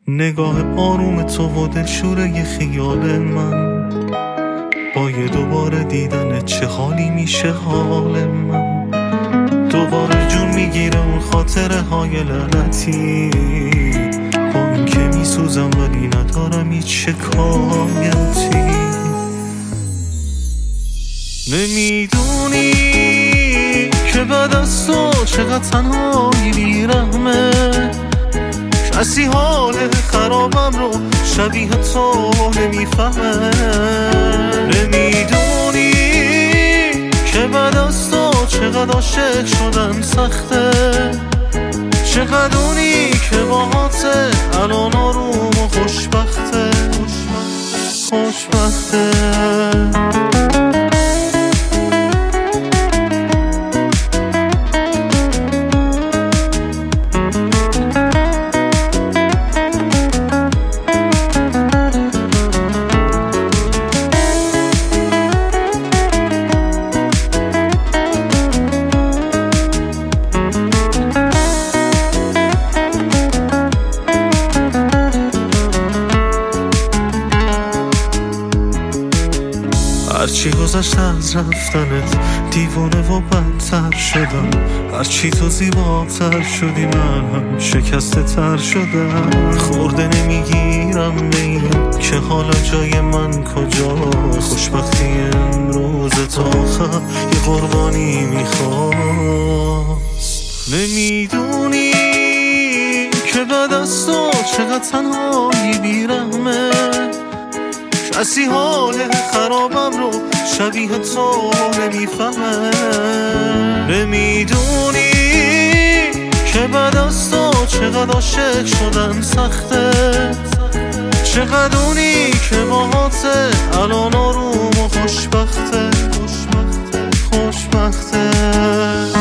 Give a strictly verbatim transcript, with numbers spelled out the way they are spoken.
نگاه آروم تو و دلشوره خیال من، با یه دوباره دیدن چه حالی میشه حال من. دوباره جون میگیره اون خاطره های لعنتی، با این که میسوزم ولی ندارم هیچ شکایتی. نمیدونی که بعد از تو چقدر تنهایی بیرحمه، کسی حال خرابم رو شبیه تو نمیفهمه. نمیدونی که بعد از تو چقدر عاشق شدن سخته، چقدر اونی که باهاته الان آروم و خوشبخته خوشبخته. هرچی گذشت از رفتنت دیوانه و بدتر شدم، هرچی تو زیباتر شدی من هم شکسته تر شدم. خورده نمیگیرم به این که حالا جای من کجاست، خوشبختی امروز تا آخر یه قربانی میخواست. نمیدونی که بعد از تو چقدر تنهایی بیرحمه، کسی حال خرابم رو شبیه تو نمیفهمه. نمیدونی که بعد از تو چقدر عاشق شدن سخته، چقدر اونی که باهاته الان آروم و خوشبخته خوشبخته خوشبخته.